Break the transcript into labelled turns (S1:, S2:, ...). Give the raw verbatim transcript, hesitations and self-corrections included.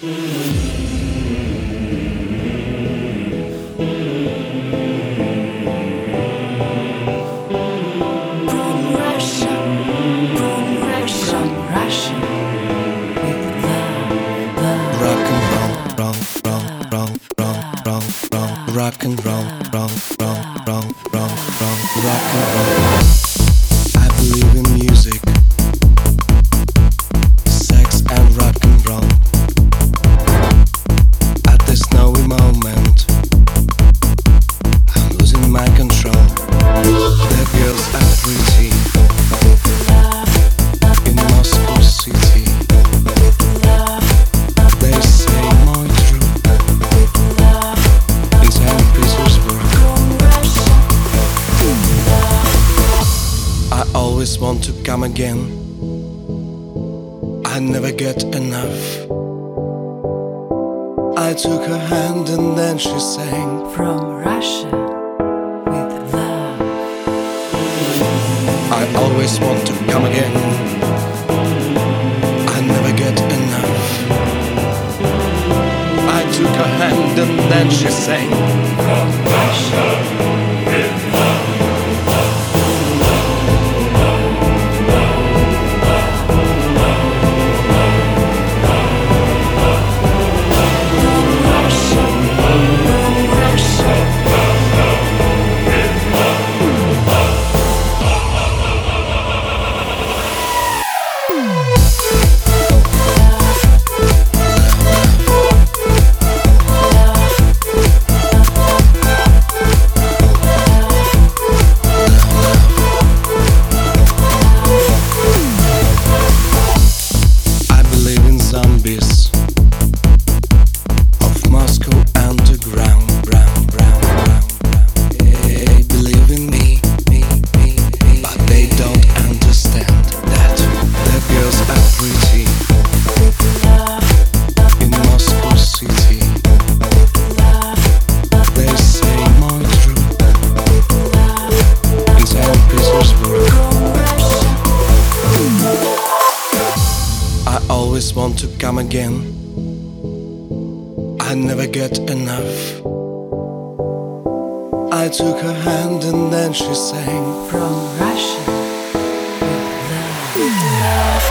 S1: Rock and roll, roll, roll, roll, roll, roll, rock and roll. I believe in music, sex and rock and roll. At this snowy moment, I'm losing my control. The girls are pretty in Moscow city. They say more true in Saint Petersburg. I always want to come again. I never get enough. I took her hand and then she sang
S2: From Russia with love.
S1: I always want to come again. I never get enough. I took her hand and then she sang
S2: From Russia with love.
S1: zombies of Moscow underground, brown, brown, brown, brown. They believe in me, me, me, me, but they don't understand that the girls are pretty in Moscow city. They say more true in Saint Petersburg. I always want to come again. I never get enough. I took her hand and then she sang
S2: From Russia with love.